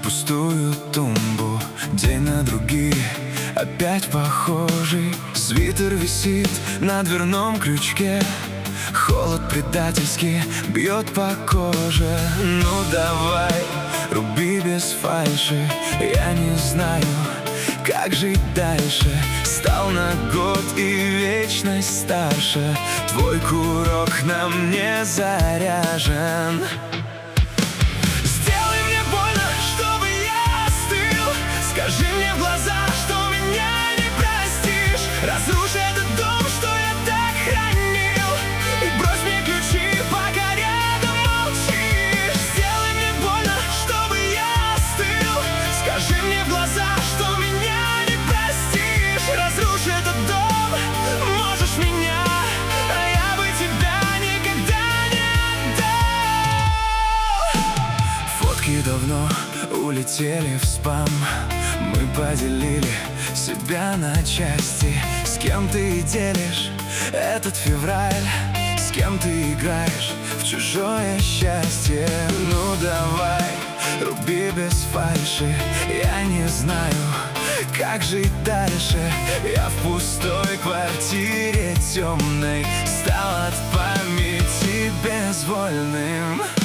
пустую тумбу. День на другие, опять похожий. Свитер висит на дверном крючке. Холод предательски бьет по коже. Ну давай, руби без фальши. Я не знаю, как жить дальше. Стал на год и вечность старше. Твой курок на мне заряжен. Сделай мне больно, чтобы я остыл. Скажи мне в глаза, что меня не простишь. Разруши этот дом, что я так хранил, и брось мне ключи, пока рядом молчишь. Сделай мне больно, чтобы я остыл. Скажи мне в глаза, что меня не простишь. Разруши этот дом, можешь меня, а я бы тебя никогда не отдал. Фотки давно улетели в спам. Мы поделили себя на части. С кем ты делишь этот февраль? С кем ты играешь в чужое счастье? Ну давай, руби без фальши. Я не знаю, как жить дальше. Я в пустой квартире темной стал от памяти безвольным.